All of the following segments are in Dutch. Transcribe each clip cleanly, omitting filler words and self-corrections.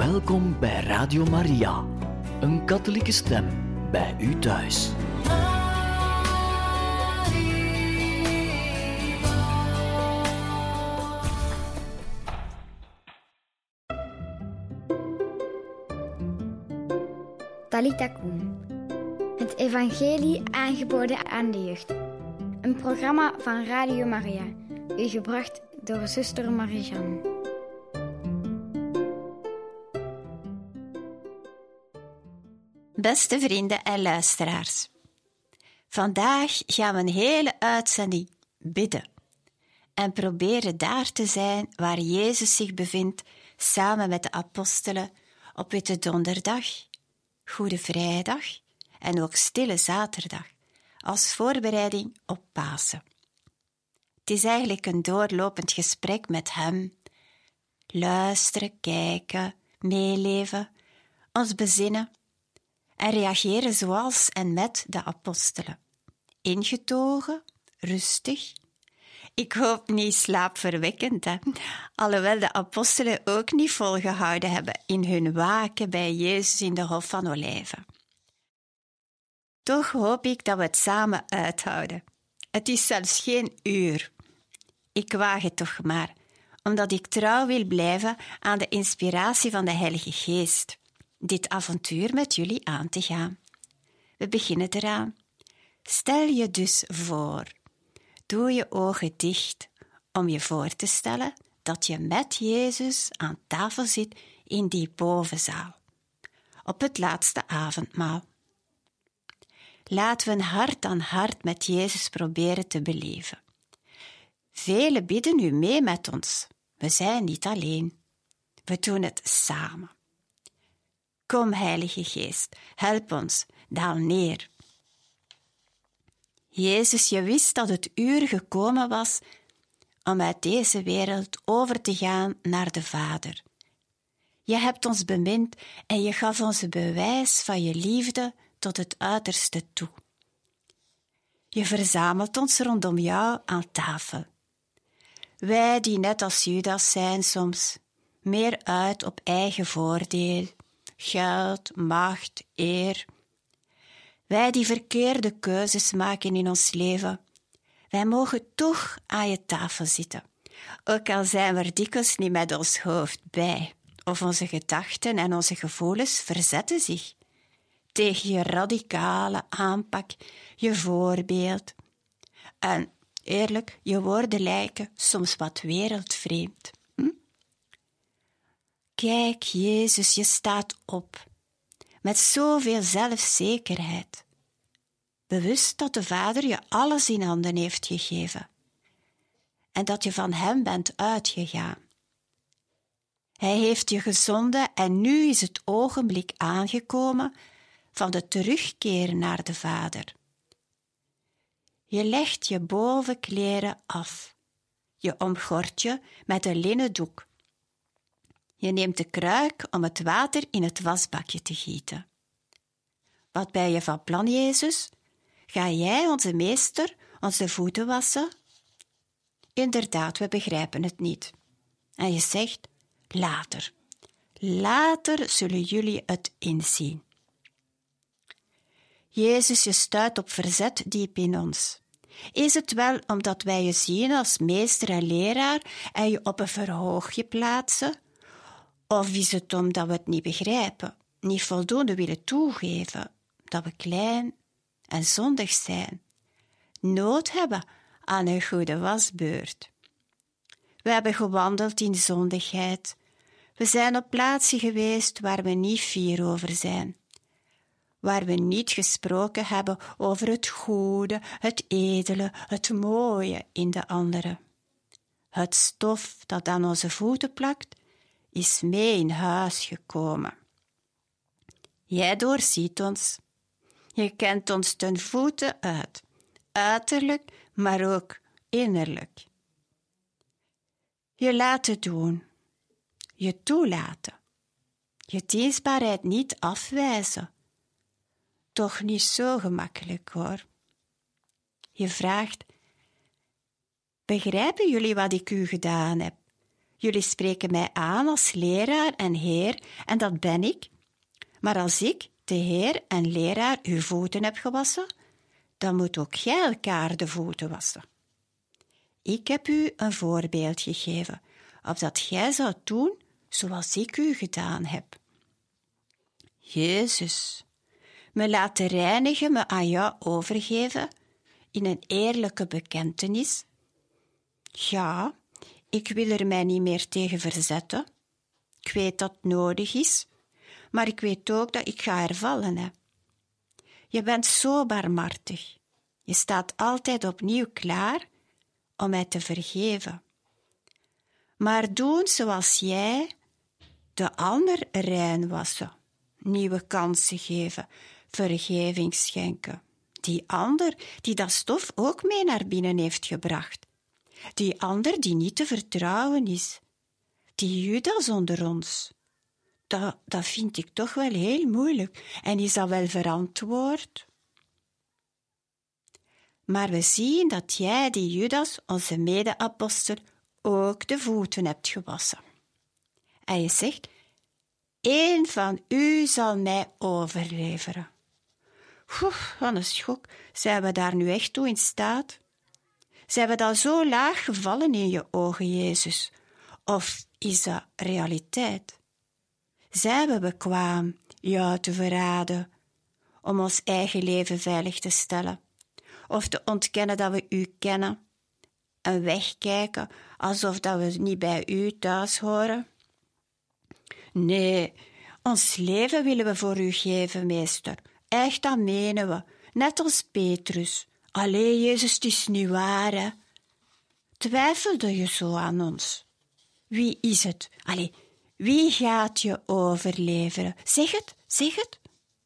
Welkom bij Radio Maria, een katholieke stem bij u thuis. Talita Kum. Het evangelie aangeboden aan de jeugd. Een programma van Radio Maria, u gebracht door zuster Marie-Jeanne. Beste vrienden en luisteraars, vandaag gaan we een hele uitzending bidden en proberen daar te zijn waar Jezus zich bevindt samen met de apostelen op Witte Donderdag, Goede Vrijdag en ook Stille Zaterdag als voorbereiding op Pasen. Het is eigenlijk een doorlopend gesprek met Hem. Luisteren, kijken, meeleven, ons bezinnen en reageren zoals en met de apostelen. Ingetogen, rustig. Ik hoop niet slaapverwekkend, alhoewel de apostelen ook niet volgehouden hebben in hun waken bij Jezus in de Hof van Olijven. Toch hoop ik dat we het samen uithouden. Het is zelfs geen uur. Ik waag het toch maar, omdat ik trouw wil blijven aan de inspiratie van de Heilige Geest, dit avontuur met jullie aan te gaan. We beginnen eraan. Stel je dus voor. Doe je ogen dicht om je voor te stellen dat je met Jezus aan tafel zit in die bovenzaal, op het laatste avondmaal. Laten we een hart aan hart met Jezus proberen te beleven. Velen bidden nu mee met ons. We zijn niet alleen. We doen het samen. Kom, Heilige Geest, help ons, daal neer. Jezus, je wist dat het uur gekomen was om uit deze wereld over te gaan naar de Vader. Je hebt ons bemind en je gaf ons een bewijs van je liefde tot het uiterste toe. Je verzamelt ons rondom jou aan tafel. Wij die net als Judas zijn soms meer uit op eigen voordeel, geld, macht, eer. Wij die verkeerde keuzes maken in ons leven, wij mogen toch aan je tafel zitten, ook al zijn we er dikwijls niet met ons hoofd bij, of onze gedachten en onze gevoelens verzetten zich tegen je radicale aanpak, je voorbeeld. En eerlijk, je woorden lijken soms wat wereldvreemd. Kijk, Jezus, je staat op, met zoveel zelfzekerheid, bewust dat de Vader je alles in handen heeft gegeven en dat je van Hem bent uitgegaan. Hij heeft je gezonden en nu is het ogenblik aangekomen van de terugkeer naar de Vader. Je legt je bovenkleren af, je omgort je met een linnen doek. Je neemt de kruik om het water in het wasbakje te gieten. Wat ben je van plan, Jezus? Ga jij, onze meester, onze voeten wassen? Inderdaad, we begrijpen het niet. En je zegt, later. Later zullen jullie het inzien. Jezus, je stuit op verzet diep in ons. Is het wel omdat wij je zien als meester en leraar en je op een verhoogje plaatsen? Of is het omdat we het niet begrijpen, niet voldoende willen toegeven, dat we klein en zondig zijn, nood hebben aan een goede wasbeurt? We hebben gewandeld in zondigheid. We zijn op plaatsen geweest waar we niet fier over zijn, waar we niet gesproken hebben over het goede, het edele, het mooie in de anderen. Het stof dat aan onze voeten plakt, is mee in huis gekomen. Jij doorziet ons. Je kent ons ten voeten uit, uiterlijk, maar ook innerlijk. Je laten doen, je toelaten, je dienstbaarheid niet afwijzen. Toch niet zo gemakkelijk, hoor. Je vraagt, begrijpen jullie wat ik u gedaan heb? Jullie spreken mij aan als leraar en Heer, en dat ben ik. Maar als ik, de Heer en leraar, uw voeten heb gewassen, dan moet ook jij elkaar de voeten wassen. Ik heb u een voorbeeld gegeven, opdat gij zoudt doen zoals ik u gedaan heb. Jezus, me laten reinigen, me aan jou overgeven in een eerlijke bekentenis. Ja, ik wil er mij niet meer tegen verzetten. Ik weet dat het nodig is, maar ik weet ook dat ik ga hervallen. Hè. Je bent zo barmhartig. Je staat altijd opnieuw klaar om mij te vergeven. Maar doen zoals jij, de ander rein wassen, nieuwe kansen geven, vergeving schenken. Die ander die dat stof ook mee naar binnen heeft gebracht. Die ander die niet te vertrouwen is. Die Judas onder ons. Dat vind ik toch wel heel moeilijk. En is dat wel verantwoord? Maar we zien dat jij, die Judas, onze mede-apostel, ook de voeten hebt gewassen. En je zegt, één van u zal mij overleveren. Wat een schok. Zijn we daar nu echt toe in staat? Zijn we dan zo laag gevallen in je ogen, Jezus? Of is dat realiteit? Zijn we bekwaam jou te verraden om ons eigen leven veilig te stellen? Of te ontkennen dat we u kennen en wegkijken alsof dat we niet bij u thuis horen? Nee, ons leven willen we voor u geven, meester. Echt, dat menen we. Net als Petrus. Allee, Jezus, het is niet waar, hè? Twijfelde je zo aan ons? Wie is het? Allee, wie gaat je overleveren? Zeg het, zeg het.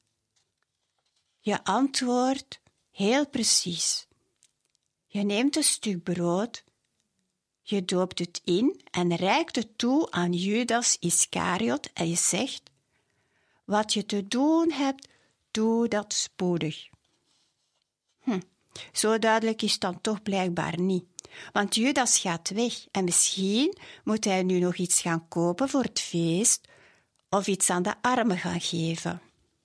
Je antwoordt heel precies. Je neemt een stuk brood, je doopt het in en reikt het toe aan Judas Iscariot en je zegt, wat je te doen hebt, doe dat spoedig. Zo duidelijk is het dan toch blijkbaar niet. Want Judas gaat weg en misschien moet hij nu nog iets gaan kopen voor het feest of iets aan de armen gaan geven.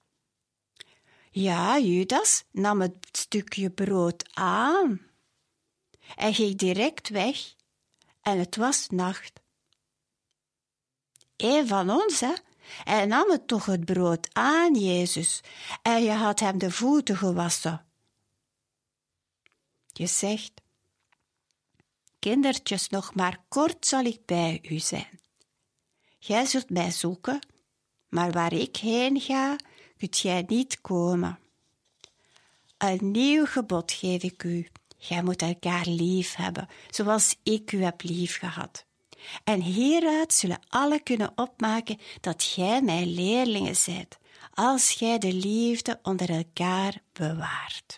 Ja, Judas nam het stukje brood aan. Hij ging direct weg en het was nacht. Eén van ons, hè? Hij nam het toch het brood aan, Jezus, en je had hem de voeten gewassen. Je zegt, kindertjes, nog maar kort zal ik bij u zijn. Jij zult mij zoeken, maar waar ik heen ga, kunt jij niet komen. Een nieuw gebod geef ik u. Jij moet elkaar lief hebben, zoals ik u heb lief gehad. En hieruit zullen alle kunnen opmaken dat jij mijn leerlingen zijt, als gij de liefde onder elkaar bewaart.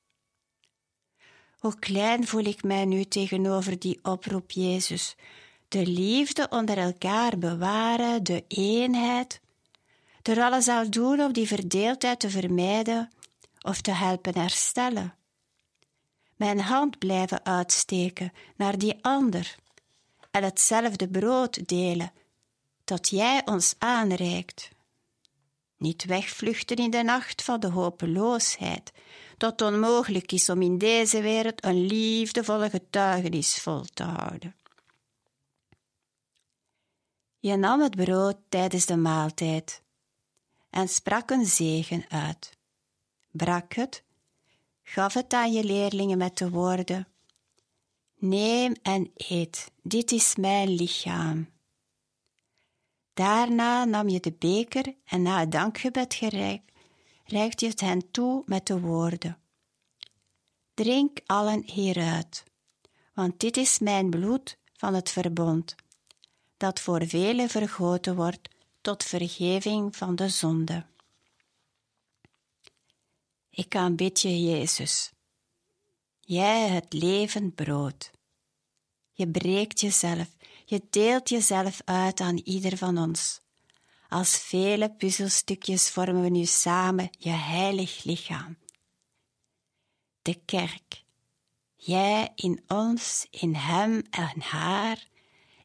Hoe klein voel ik mij nu tegenover die oproep, Jezus. De liefde onder elkaar bewaren, de eenheid. Er alles aan doen om die verdeeldheid te vermijden of te helpen herstellen. Mijn hand blijven uitsteken naar die ander en hetzelfde brood delen dat jij ons aanreikt. Niet wegvluchten in de nacht van de hopeloosheid, dat onmogelijk is om in deze wereld een liefdevolle getuigenis vol te houden. Je nam het brood tijdens de maaltijd en sprak een zegen uit, brak het, gaf het aan je leerlingen met de woorden: neem en eet, dit is mijn lichaam. Daarna nam je de beker en na het dankgebed reikte je het hen toe met de woorden: drink allen hieruit, want dit is mijn bloed van het verbond, dat voor velen vergoten wordt tot vergeving van de zonde. Ik aanbid je, Jezus. Jij het levend brood. Je breekt jezelf, je deelt jezelf uit aan ieder van ons. Als vele puzzelstukjes vormen we nu samen je heilig lichaam. De kerk. Jij in ons, in hem en haar,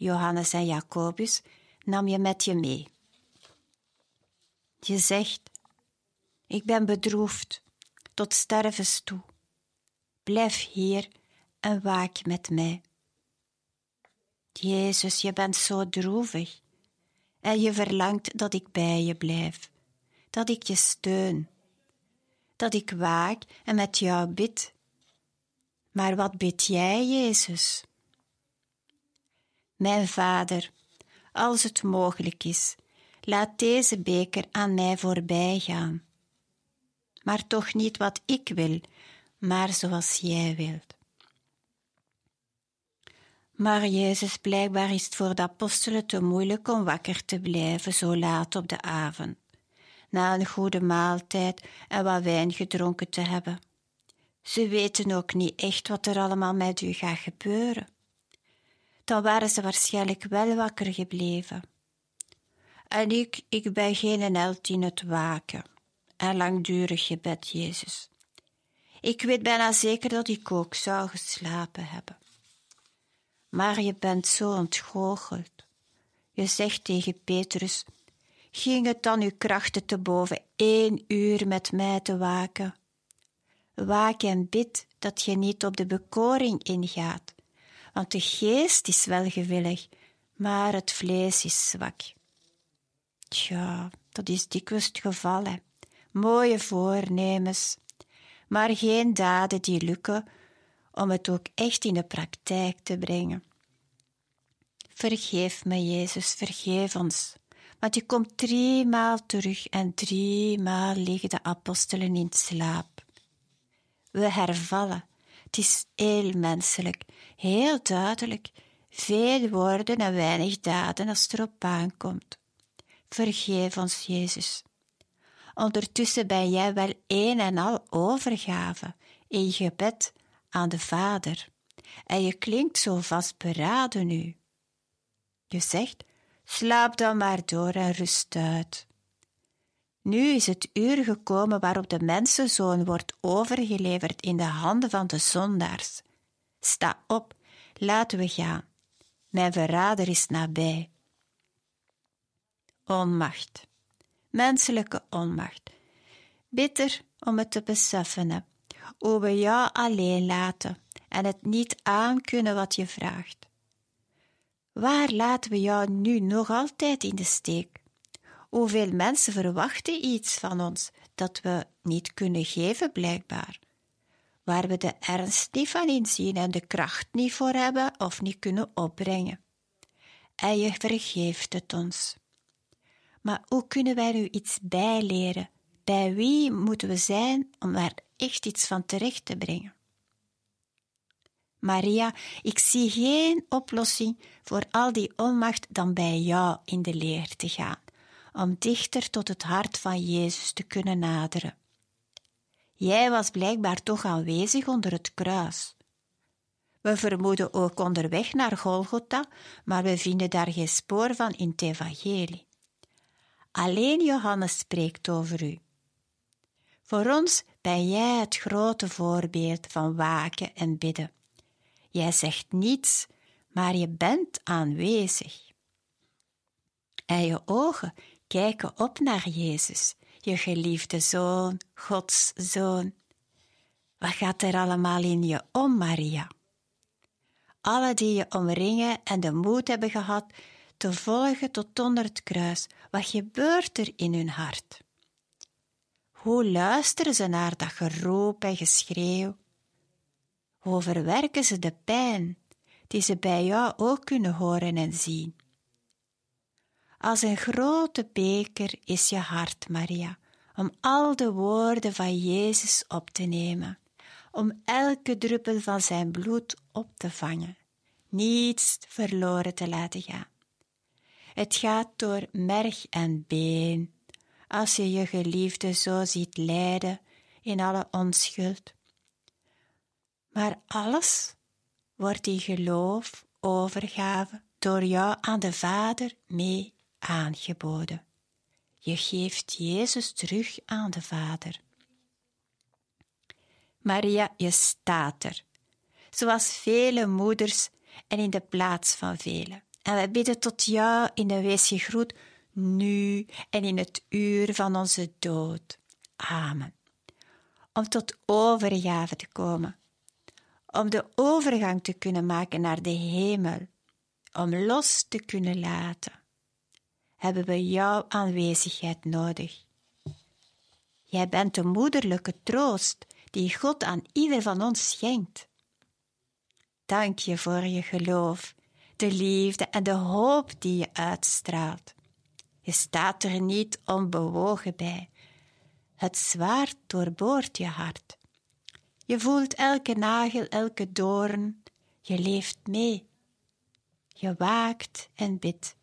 Johannes en Jacobus, nam je met je mee. Je zegt, ik ben bedroefd, tot stervens toe. Blijf hier en waak met mij. Jezus, je bent zo droevig en je verlangt dat ik bij je blijf, dat ik je steun, dat ik waak en met jou bid. Maar wat bid jij, Jezus? Mijn Vader, als het mogelijk is, laat deze beker aan mij voorbij gaan. Maar toch niet wat ik wil, maar zoals jij wilt. Maar Jezus, blijkbaar is het voor de apostelen te moeilijk om wakker te blijven zo laat op de avond, na een goede maaltijd en wat wijn gedronken te hebben. Ze weten ook niet echt wat er allemaal met u gaat gebeuren. Dan waren ze waarschijnlijk wel wakker gebleven. En ik ben geen held in het waken en langdurig gebed, Jezus. Ik weet bijna zeker dat ik ook zou geslapen hebben. Maar je bent zo ontgoocheld. Je zegt tegen Petrus, ging het dan uw krachten te boven 1 uur met mij te waken? Waak en bid dat je niet op de bekoring ingaat, want de geest is wel gewillig, maar het vlees is zwak. Tja, dat is dikwijls het geval, hè. Mooie voornemens, maar geen daden die lukken om het ook echt in de praktijk te brengen. Vergeef me, Jezus, vergeef ons, want je komt 3 maal terug en 3 maal liggen de apostelen in slaap. We hervallen, het is heel menselijk, heel duidelijk, veel woorden en weinig daden als het erop aankomt. Vergeef ons, Jezus. Ondertussen ben jij wel een en al overgave in je gebed aan de Vader. En je klinkt zo vastberaden nu. Je zegt, slaap dan maar door en rust uit. Nu is het uur gekomen waarop de mensenzoon wordt overgeleverd in de handen van de zondaars. Sta op, laten we gaan. Mijn verrader is nabij. Onmacht. Menselijke onmacht. Bitter om het te beseffen, hè. Hoe we jou alleen laten en het niet aankunnen wat je vraagt. Waar laten we jou nu nog altijd in de steek? Hoeveel mensen verwachten iets van ons dat we niet kunnen geven, blijkbaar. Waar we de ernst niet van inzien en de kracht niet voor hebben of niet kunnen opbrengen. En je vergeeft het ons. Maar hoe kunnen wij nu iets bijleren? Bij wie moeten we zijn om daar echt iets van terecht te brengen? Maria, ik zie geen oplossing voor al die onmacht dan bij jou in de leer te gaan, om dichter tot het hart van Jezus te kunnen naderen. Jij was blijkbaar toch aanwezig onder het kruis. We vermoeden ook onderweg naar Golgotha, maar we vinden daar geen spoor van in het evangelie. Alleen Johannes spreekt over u. Voor ons ben jij het grote voorbeeld van waken en bidden. Jij zegt niets, maar je bent aanwezig. En je ogen kijken op naar Jezus, je geliefde Zoon, Gods Zoon. Wat gaat er allemaal in je om, Maria? Alle die je omringen en de moed hebben gehad te volgen tot onder het kruis, wat gebeurt er in hun hart? Hoe luisteren ze naar dat geroep en geschreeuw? Hoe verwerken ze de pijn die ze bij jou ook kunnen horen en zien? Als een grote beker is je hart, Maria, om al de woorden van Jezus op te nemen, om elke druppel van zijn bloed op te vangen, niets verloren te laten gaan. Het gaat door merg en been, als je je geliefde zo ziet lijden in alle onschuld. Maar alles wordt in geloof, overgave, door jou aan de Vader mee aangeboden. Je geeft Jezus terug aan de Vader. Maria, je staat er, zoals vele moeders en in de plaats van velen. En wij bidden tot jou in de wees gegroet, nu en in het uur van onze dood. Amen. Om tot overgave te komen. Om de overgang te kunnen maken naar de hemel. Om los te kunnen laten. Hebben we jouw aanwezigheid nodig. Jij bent de moederlijke troost die God aan ieder van ons schenkt. Dank je voor je geloof, de liefde en de hoop die je uitstraalt. Je staat er niet onbewogen bij. Het zwaard doorboort je hart. Je voelt elke nagel, elke doorn. Je leeft mee. Je waakt en bidt.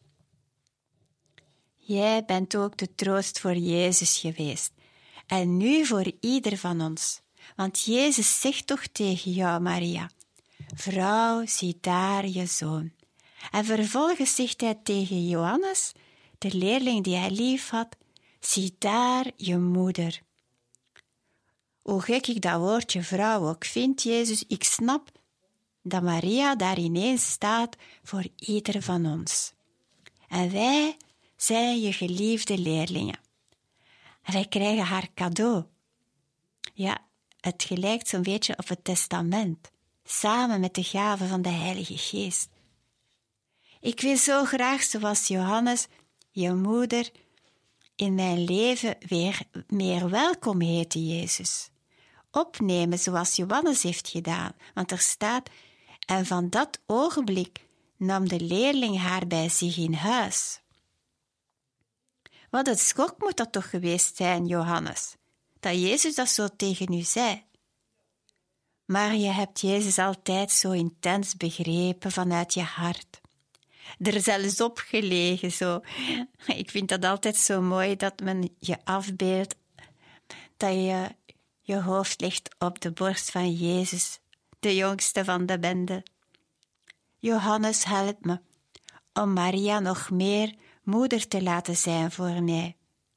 Jij bent ook de troost voor Jezus geweest. En nu voor ieder van ons. Want Jezus zegt toch tegen jou, Maria: vrouw, zie daar je zoon. En vervolgens zegt hij tegen Johannes, de leerling die hij lief had: zie daar je moeder. Hoe gek ik dat woordje vrouw ook vind, Jezus, ik snap dat Maria daar ineens staat voor ieder van ons. En wij zijn je geliefde leerlingen. En wij krijgen haar cadeau. Ja, het gelijkt zo'n beetje op het testament, samen met de gave van de Heilige Geest. Ik wil zo graag, zoals Johannes, je moeder, in mijn leven weer meer welkom heten, Jezus. Opnemen zoals Johannes heeft gedaan, want er staat: en van dat ogenblik nam de leerling haar bij zich in huis. Wat een schok moet dat toch geweest zijn, Johannes, dat Jezus dat zo tegen u zei. Maar je hebt Jezus altijd zo intens begrepen vanuit je hart. Er zelfs op gelegen, zo. Ik vind dat altijd zo mooi dat men je afbeeldt, dat je je hoofd legt op de borst van Jezus, de jongste van de bende. Johannes, help me om Maria nog meer moeder te laten zijn voor mij.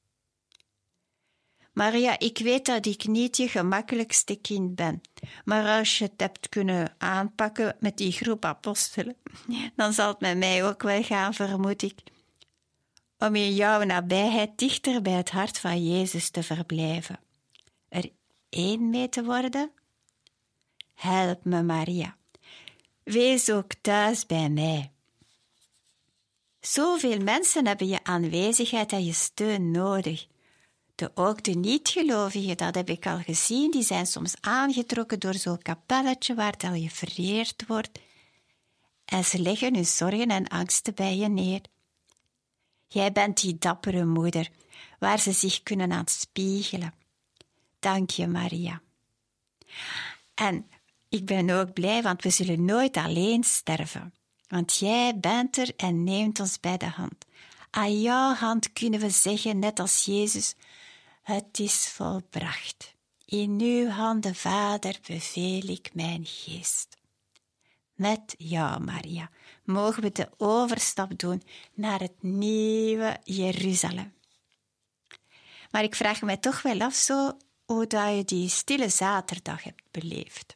Maria, ik weet dat ik niet je gemakkelijkste kind ben, maar als je het hebt kunnen aanpakken met die groep apostelen, dan zal het met mij ook wel gaan, vermoed ik, om in jouw nabijheid dichter bij het hart van Jezus te verblijven. Er één mee te worden? Help me, Maria. Wees ook thuis bij mij. Zoveel mensen hebben je aanwezigheid en je steun nodig. Ook de niet-gelovigen, dat heb ik al gezien, die zijn soms aangetrokken door zo'n kapelletje waar het al gevereerd wordt. En ze leggen hun zorgen en angsten bij je neer. Jij bent die dappere moeder, waar ze zich kunnen aan spiegelen. Dank je, Maria. En ik ben ook blij, want we zullen nooit alleen sterven. Want jij bent er en neemt ons bij de hand. Aan jouw hand kunnen we zeggen, net als Jezus: het is volbracht. In uw handen, Vader, beveel ik mijn geest. Met jou, Maria, mogen we de overstap doen naar het nieuwe Jeruzalem. Maar ik vraag me toch wel af zo hoe dat je die stille zaterdag hebt beleefd.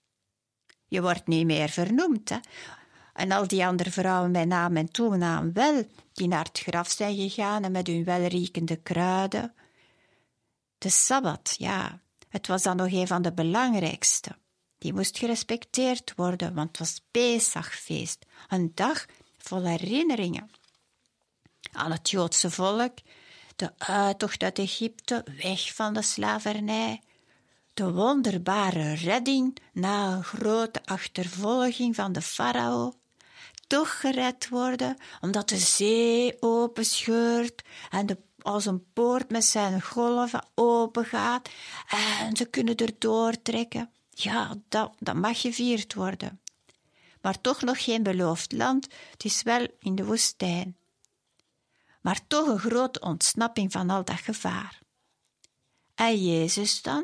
Je wordt niet meer vernoemd, hè? En al die andere vrouwen bij naam en toenaam wel, die naar het graf zijn gegaan en met hun welriekende kruiden. De Sabbat, ja, het was dan nog een van de belangrijkste. Die moest gerespecteerd worden, want het was Pesachfeest, een dag vol herinneringen aan het Joodse volk, de uittocht uit Egypte, weg van de slavernij, de wonderbare redding na een grote achtervolging van de farao, toch gered worden, omdat de zee openscheurt en als een poort met zijn golven opengaat en ze kunnen erdoor trekken. Ja, dat mag gevierd worden. Maar toch nog geen beloofd land, het is wel in de woestijn. Maar toch een grote ontsnapping van al dat gevaar. En Jezus dan?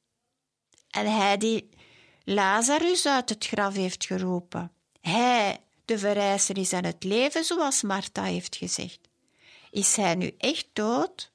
En hij die Lazarus uit het graf heeft geroepen. Hij, de verrijzer, is aan het leven, zoals Martha heeft gezegd. Is hij nu echt dood?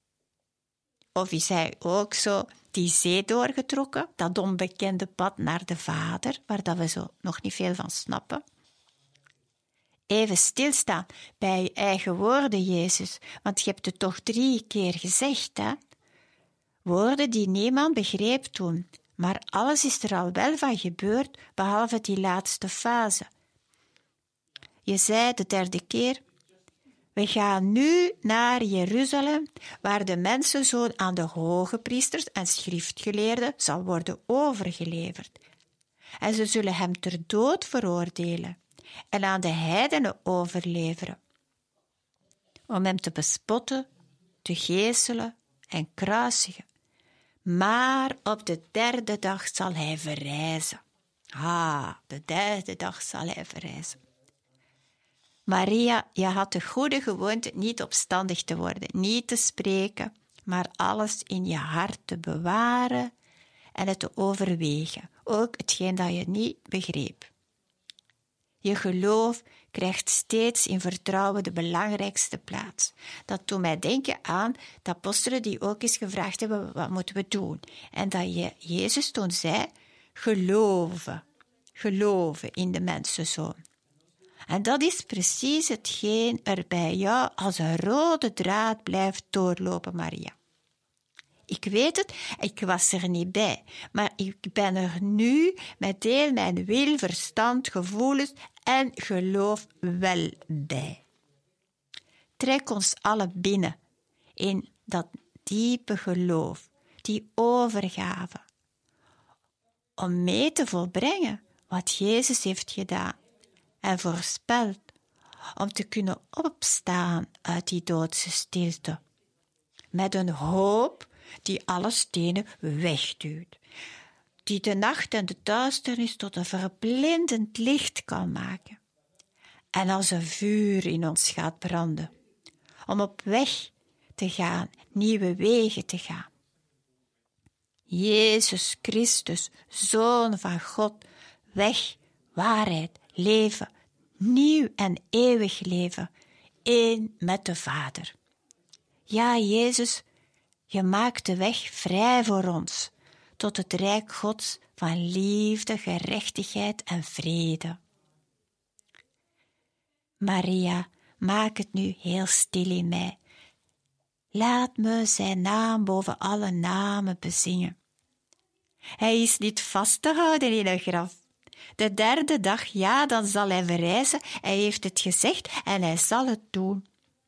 Of is hij ook zo die zee doorgetrokken, dat onbekende pad naar de Vader, waar dat we zo nog niet veel van snappen? Even stilstaan bij je eigen woorden, Jezus, want je hebt het toch 3 keer gezegd, hè? Woorden die niemand begreep toen, maar alles is er al wel van gebeurd, behalve die laatste fase. Je zei de 3e keer: we gaan nu naar Jeruzalem, waar de mensenzoon aan de hoge priesters en schriftgeleerden zal worden overgeleverd. En ze zullen hem ter dood veroordelen en aan de heidenen overleveren, om hem te bespotten, te geeselen en kruisigen. Maar op de 3e dag zal hij verrijzen. De 3e dag zal hij verrijzen. Maria, je had de goede gewoonte niet opstandig te worden, niet te spreken, maar alles in je hart te bewaren en het te overwegen, ook hetgeen dat je niet begreep. Je geloof krijgt steeds in vertrouwen de belangrijkste plaats. Dat doet mij denken aan de apostelen die ook eens gevraagd hebben: wat moeten we doen? En dat Jezus toen zei: geloven in de mensenzoon. En dat is precies hetgeen er bij jou als een rode draad blijft doorlopen, Maria. Ik weet het, ik was er niet bij, maar ik ben er nu met heel mijn wil, verstand, gevoelens en geloof wel bij. Trek ons allen binnen in dat diepe geloof, die overgave, om mee te volbrengen wat Jezus heeft gedaan en voorspeld, om te kunnen opstaan uit die doodse stilte, met een hoop die alle stenen wegduwt, die de nacht en de duisternis tot een verblindend licht kan maken en als een vuur in ons gaat branden, om op weg te gaan, nieuwe wegen te gaan. Jezus Christus, Zoon van God, weg, waarheid, leven, nieuw en eeuwig leven, één met de Vader. Ja, Jezus, je maakt de weg vrij voor ons, tot het rijk Gods van liefde, gerechtigheid en vrede. Maria, maak het nu heel stil in mij. Laat me zijn naam boven alle namen bezingen. Hij is niet vast te houden in een graf. De 3e dag, ja, dan zal hij verrijzen. Hij heeft het gezegd en hij zal het doen.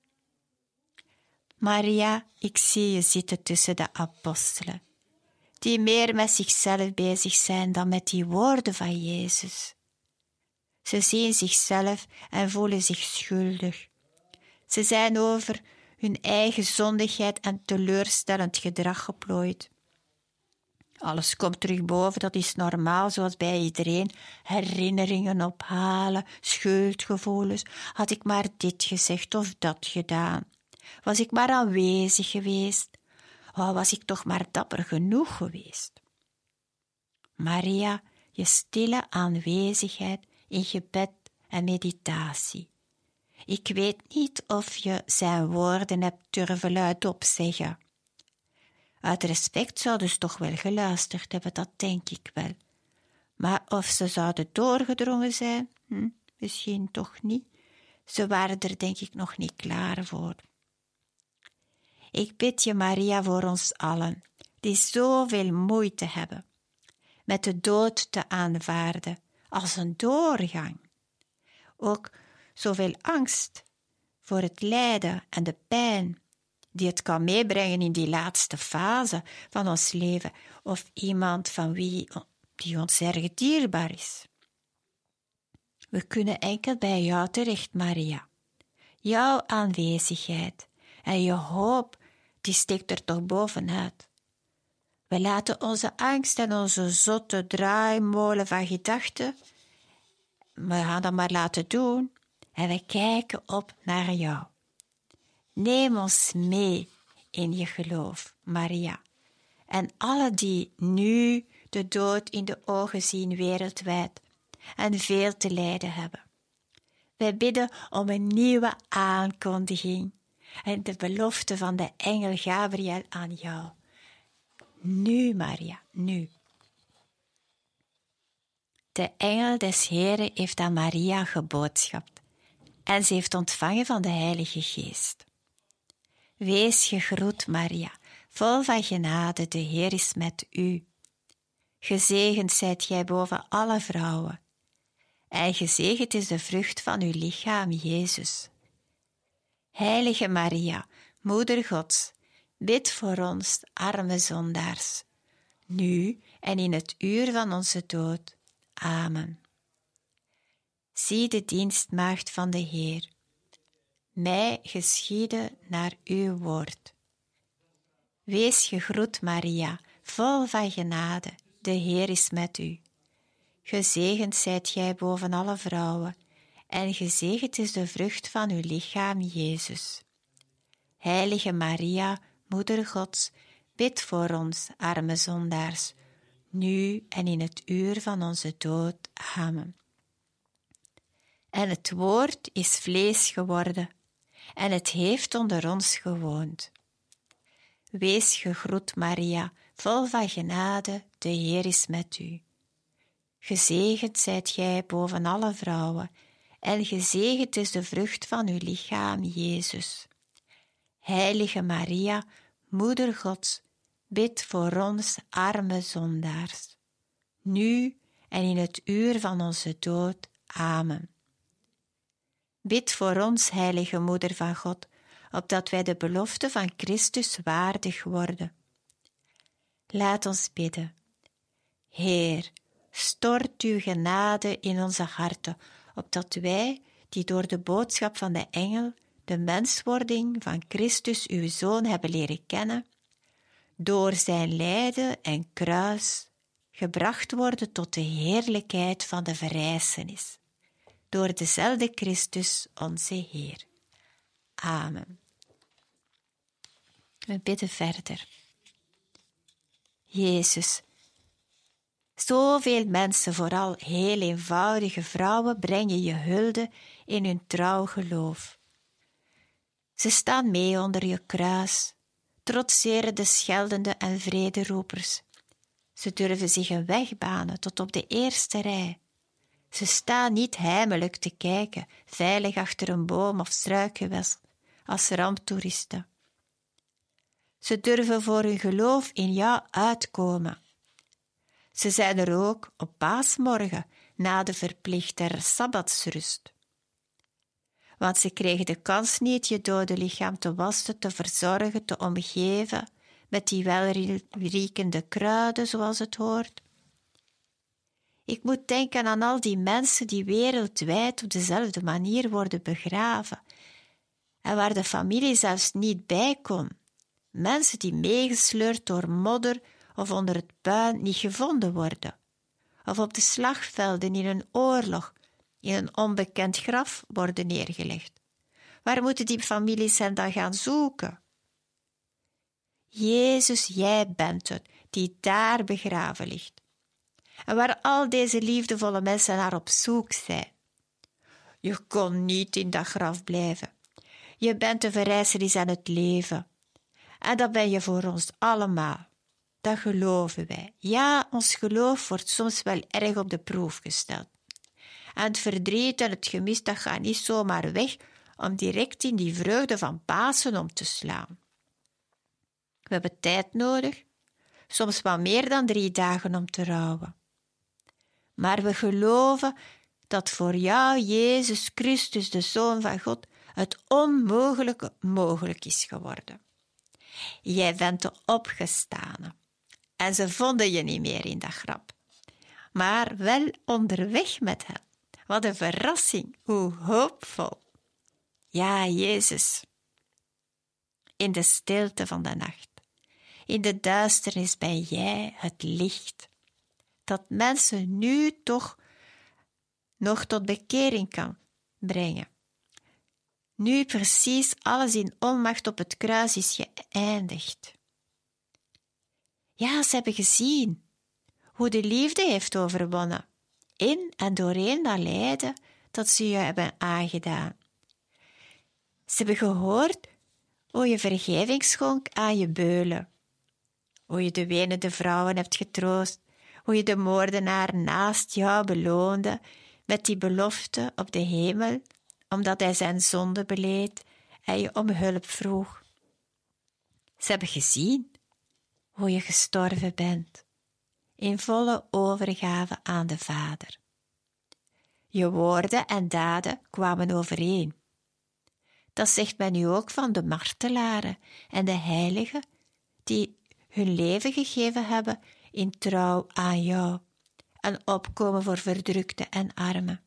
Maria, ik zie je zitten tussen de apostelen, die meer met zichzelf bezig zijn dan met die woorden van Jezus. Ze zien zichzelf en voelen zich schuldig. Ze zijn over hun eigen zondigheid en teleurstellend gedrag geplooid. Alles komt terug boven, dat is normaal, zoals bij iedereen. Herinneringen ophalen, schuldgevoelens. Had ik maar dit gezegd of dat gedaan? Was ik maar aanwezig geweest? Was ik toch maar dapper genoeg geweest? Maria, je stille aanwezigheid in gebed en meditatie. Ik weet niet of je zijn woorden hebt durven luidop zeggen. Uit respect zouden ze toch wel geluisterd hebben, dat denk ik wel. Maar of ze zouden doorgedrongen zijn, misschien toch niet. Ze waren er denk ik nog niet klaar voor. Ik bid je, Maria, voor ons allen, die zoveel moeite hebben met de dood te aanvaarden als een doorgang. Ook zoveel angst voor het lijden en de pijn die het kan meebrengen in die laatste fase van ons leven, of iemand van wie die ons erg dierbaar is. We kunnen enkel bij jou terecht, Maria. Jouw aanwezigheid en je hoop, die steekt er toch bovenuit. We laten onze angst en onze zotte draaimolen van gedachten, we gaan dat maar laten doen, en we kijken op naar jou. Neem ons mee in je geloof, Maria, en alle die nu de dood in de ogen zien wereldwijd en veel te lijden hebben. Wij bidden om een nieuwe aankondiging en de belofte van de engel Gabriel aan jou. Nu, Maria, nu. De engel des Heren heeft aan Maria geboodschapt. en ze heeft ontvangen van de Heilige Geest. Wees gegroet, Maria, vol van genade, de Heer is met u. Gezegend zijt gij boven alle vrouwen, en gezegend is de vrucht van uw lichaam, Jezus. Heilige Maria, Moeder Gods, bid voor ons, arme zondaars, nu en in het uur van onze dood. Amen. Zie de dienstmaagd van de Heer. Mij geschiede naar uw woord. Wees gegroet, Maria, vol van genade, de Heer is met u. Gezegend zijt gij boven alle vrouwen, en gezegend is de vrucht van uw lichaam, Jezus. Heilige Maria, Moeder Gods, bid voor ons, arme zondaars, nu en in het uur van onze dood. Amen. En het woord is vlees geworden, en het heeft onder ons gewoond. Wees gegroet, Maria, vol van genade, de Heer is met u. Gezegend zijt gij boven alle vrouwen, en gezegend is de vrucht van uw lichaam, Jezus. Heilige Maria, Moeder Gods, bid voor ons, arme zondaars, nu en in het uur van onze dood. Amen. Bid voor ons, heilige Moeder van God, opdat wij de belofte van Christus waardig worden. Laat ons bidden. Heer, stort uw genade in onze harten, opdat wij, die door de boodschap van de engel de menswording van Christus uw Zoon hebben leren kennen, door zijn lijden en kruis gebracht worden tot de heerlijkheid van de verrijzenis. Door dezelfde Christus, onze Heer. Amen. We bidden verder. Jezus, zoveel mensen, vooral heel eenvoudige vrouwen, brengen je hulde in hun trouw geloof. Ze staan mee onder je kruis, trotseren de scheldende en vrederoepers. Ze durven zich een weg banen tot op de eerste rij. Ze staan niet heimelijk te kijken, veilig achter een boom of struikgewas, als ramptoeristen. Ze durven voor hun geloof in jou uitkomen. Ze zijn er ook op paasmorgen, na de verplichte sabbatsrust. Want ze kregen de kans niet je dode lichaam te wassen, te verzorgen, te omgeven met die welriekende kruiden, zoals het hoort. Ik moet denken aan al die mensen die wereldwijd op dezelfde manier worden begraven en waar de familie zelfs niet bij kon. Mensen die meegesleurd door modder of onder het puin niet gevonden worden, of op de slagvelden in een oorlog in een onbekend graf worden neergelegd. Waar moeten die families hen dan gaan zoeken? Jezus, jij bent het die daar begraven ligt. En waar al deze liefdevolle mensen naar op zoek zijn. Je kon niet in dat graf blijven. Je bent de verrijzenis aan het leven. En dat ben je voor ons allemaal. Dat geloven wij. Ja, ons geloof wordt soms wel erg op de proef gesteld. En het verdriet en het gemis, dat gaat niet zomaar weg om direct in die vreugde van Pasen om te slaan. We hebben tijd nodig, soms wel meer dan 3 dagen om te rouwen. Maar we geloven dat voor jou, Jezus Christus, de Zoon van God, het onmogelijke mogelijk is geworden. Jij bent de opgestane en ze vonden je niet meer in dat graf, maar wel onderweg met hen. Wat een verrassing, hoe hoopvol. Ja, Jezus, in de stilte van de nacht, in de duisternis ben jij het licht, dat mensen nu toch nog tot bekering kan brengen. Nu precies alles in onmacht op het kruis is geëindigd. Ja, ze hebben gezien hoe de liefde heeft overwonnen, in en doorheen dat lijden dat ze je hebben aangedaan. Ze hebben gehoord hoe je vergeving schonk aan je beulen, hoe je de wenende vrouwen hebt getroost, hoe je de moordenaar naast jou beloonde met die belofte op de hemel omdat hij zijn zonde beleed en je om hulp vroeg. Ze hebben gezien hoe je gestorven bent, in volle overgave aan de Vader. Je woorden en daden kwamen overeen. Dat zegt men nu ook van de martelaren en de heiligen die hun leven gegeven hebben in trouw aan jou en opkomen voor verdrukten en armen.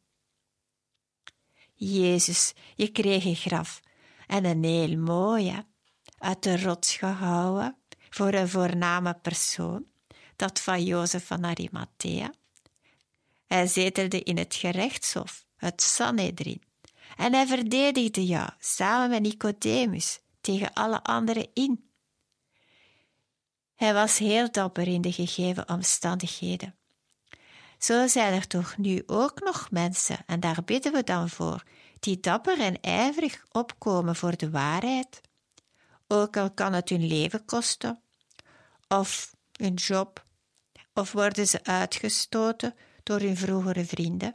Jezus, je kreeg een graf en een heel mooie, uit de rots gehouwen voor een voorname persoon, dat van Jozef van Arimathea. Hij zetelde in het gerechtshof, het Sanhedrin, en hij verdedigde jou samen met Nicodemus tegen alle anderen in. Hij was heel dapper in de gegeven omstandigheden. Zo zijn er toch nu ook nog mensen, en daar bidden we dan voor, die dapper en ijverig opkomen voor de waarheid, ook al kan het hun leven kosten, of hun job, of worden ze uitgestoten door hun vroegere vrienden.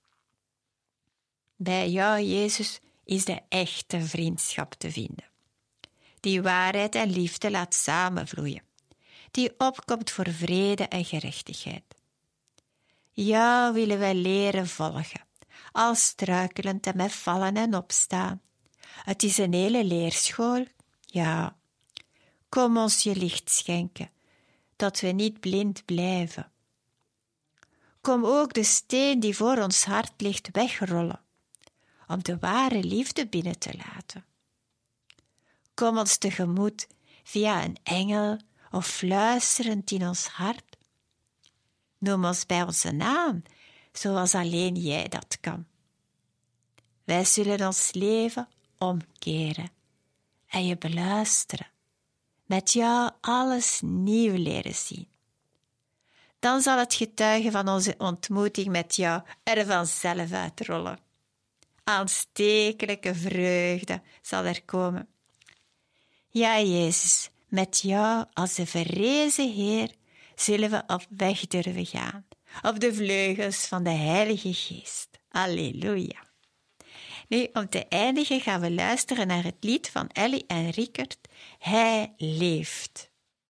Bij jou, Jezus, is de echte vriendschap te vinden, die waarheid en liefde laat samenvloeien, die opkomt voor vrede en gerechtigheid. Jou willen wij leren volgen, al struikelend en met vallen en opstaan. Het is een hele leerschool, ja. Kom ons je licht schenken, dat we niet blind blijven. Kom ook de steen die voor ons hart ligt wegrollen, om de ware liefde binnen te laten. Kom ons tegemoet via een engel of fluisterend in ons hart. Noem ons bij onze naam, zoals alleen jij dat kan. Wij zullen ons leven omkeren en je beluisteren, met jou alles nieuw leren zien. Dan zal het getuigen van onze ontmoeting met jou er vanzelf uitrollen. Aanstekelijke vreugde zal er komen. Ja, Jezus, met jou als de verrezen Heer zullen we op weg durven gaan, op de vleugels van de Heilige Geest. Alleluia. Nu, om te eindigen gaan we luisteren naar het lied van Ellie en Rickert, Hij leeft.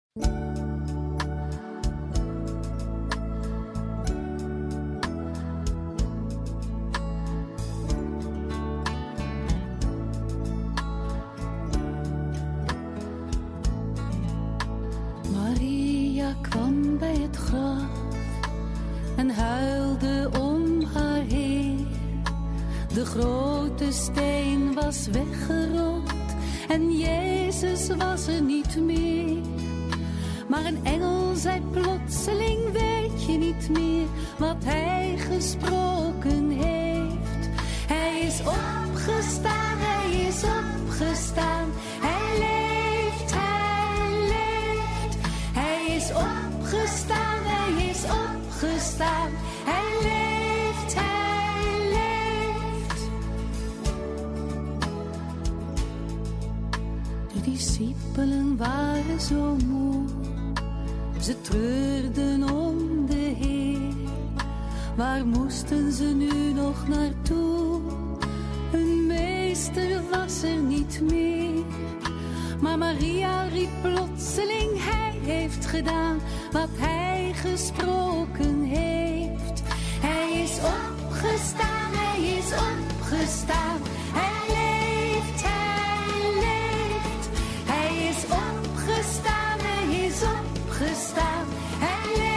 Maria kwam bij het graf en huilde om haar Heer. De grote steen was weggerold en Jezus was er niet meer. Maar een engel zei plotseling, weet je niet meer wat hij gesproken heeft? Hij is opgestaan, hij is opgestaan, hij leeft, hij leeft. Hij is opgestaan, hij is opgestaan, hij leeft, hij leeft. De discipelen waren zo moe, ze treurden om de Heer. Waar moesten ze nu nog naartoe? Hun meester was er niet meer. Maar Maria riep plotseling, hij heeft gedaan wat hij gesproken heeft. Hij is opgestaan, hij is opgestaan, hij leeft, hij leeft. Hij is opgestaan, hij is opgestaan, hij leeft.